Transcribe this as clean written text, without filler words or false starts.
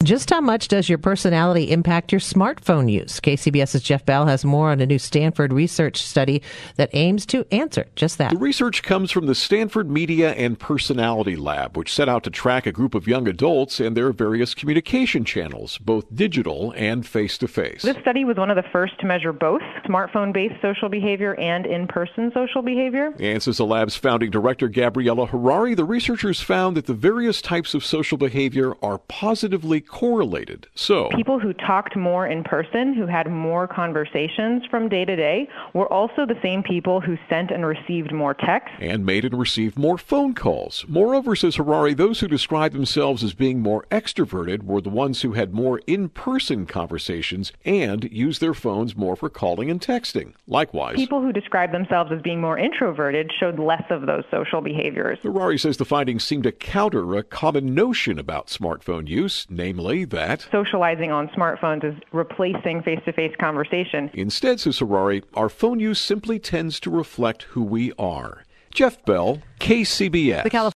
Just how much does your personality impact your smartphone use? KCBS's Jeff Bell has more on a new Stanford research study that aims to answer just that. The research comes from the Stanford Media and Personality Lab, which set out to track a group of young adults and their various communication channels, both digital and face-to-face. This study was one of the first to measure both smartphone-based social behavior and in-person social behavior. And says the lab's founding director, Gabriela Harari, the researchers found that the various types of social behavior are positively correlated. So, people who talked more in person, who had more conversations from day to day, were also the same people who sent and received more texts. And made and received more phone calls. Moreover, says Harari, those who described themselves as being more extroverted were the ones who had more in-person conversations and used their phones more for calling and texting. Likewise, people who described themselves as being more introverted showed less of those social behaviors. Harari says the findings seem to counter a common notion about smartphone use, namely that socializing on smartphones is replacing face-to-face conversation. Instead, says Harari, our phone use simply tends to reflect who we are. Jeff Bell, KCBS.